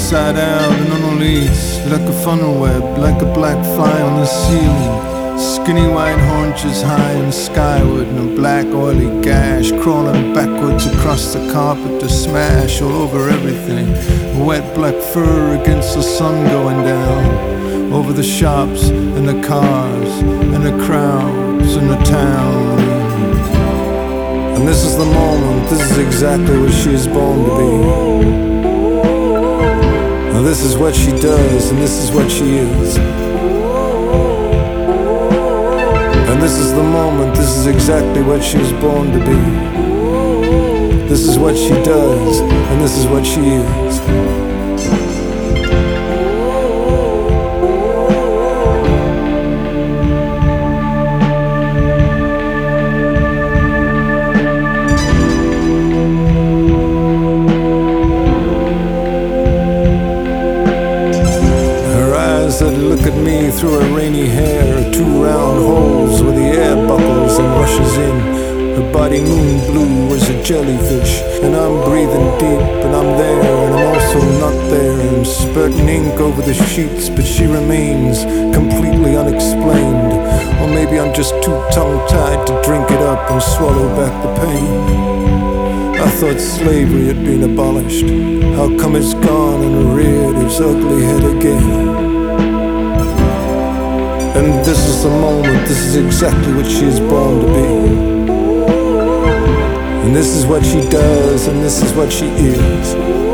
inside out and unreleased, like a funnel web, like a black fly on the ceiling. Skinny white haunches high and skyward, and a black oily gash crawling backwards across the carpet to smash all over everything. Wet black fur against the sun going down, over the shops and the cars and the crowds and the town. And this is the moment, this is exactly what she is born to be. And this is what she does, and this is what she is. And this is the moment, this is exactly what she was born to be. This is what she does, and this is what she is. That look at me through her rainy hair, two round holes where the air buckles and rushes in. Her body moon blue as a jellyfish, and I'm breathing deep, and I'm there, and I'm also not there. I'm spurting ink over the sheets, but she remains completely unexplained. Or maybe I'm just too tongue-tied to drink it up and swallow back the pain. I thought slavery had been abolished. How come it's gone and reared its ugly head again? And this is the moment, this is exactly what she is born to be. And this is what she does, and this is what she is.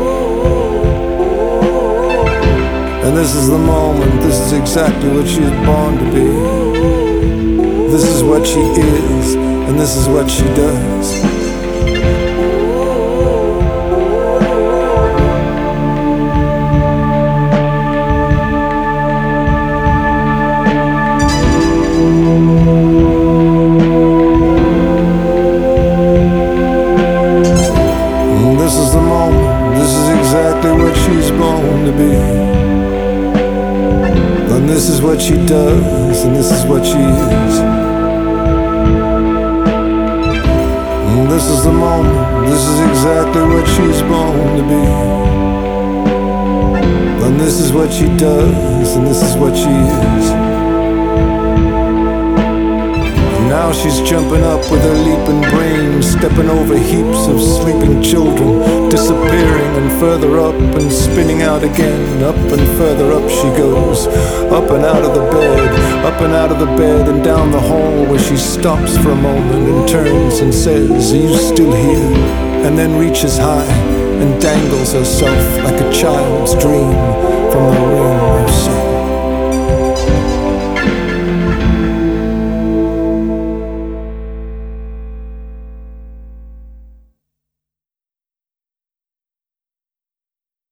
And this is the moment, this is exactly what she is born to be. This is what she is, and this is what she does. And this is what she does, and this is what she is. And this is the moment, this is exactly what she's born to be. And this is what she does, and this is what she is. Now she's jumping up with her leaping brain, stepping over heaps of sleeping children, disappearing and further up and spinning out again. Up and further up she goes, up and out of the bed, up and out of the bed and down the hall, where she stops for a moment and turns and says, "Are you still here?" And then reaches high and dangles herself like a child's dream